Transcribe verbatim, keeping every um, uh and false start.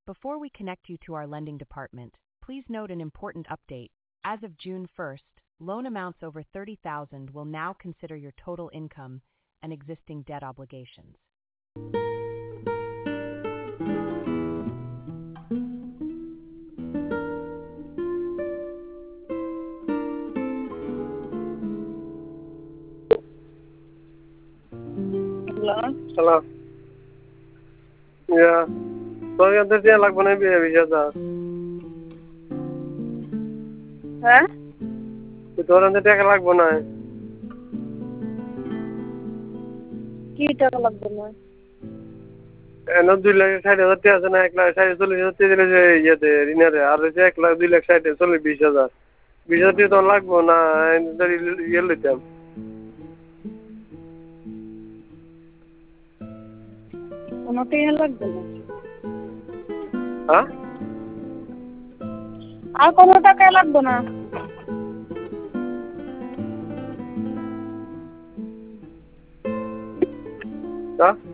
Before we connect you to our lending department, please note an important update. As of June first, loan amounts over thirty thousand will now consider your total income and existing debt obligations. Hello? Hello. Yeah. So you have to like one be visa. Huh? You don't have to like one. কি টাকা লাগবে না? And not do like side of the and I like side solely yet the dinner or check like do like side solely be other. Because you don't like one and the yellow them. কোনো টাকা লাগবে না। Huh? আর কোনো টাকা লাগবে না। Huh?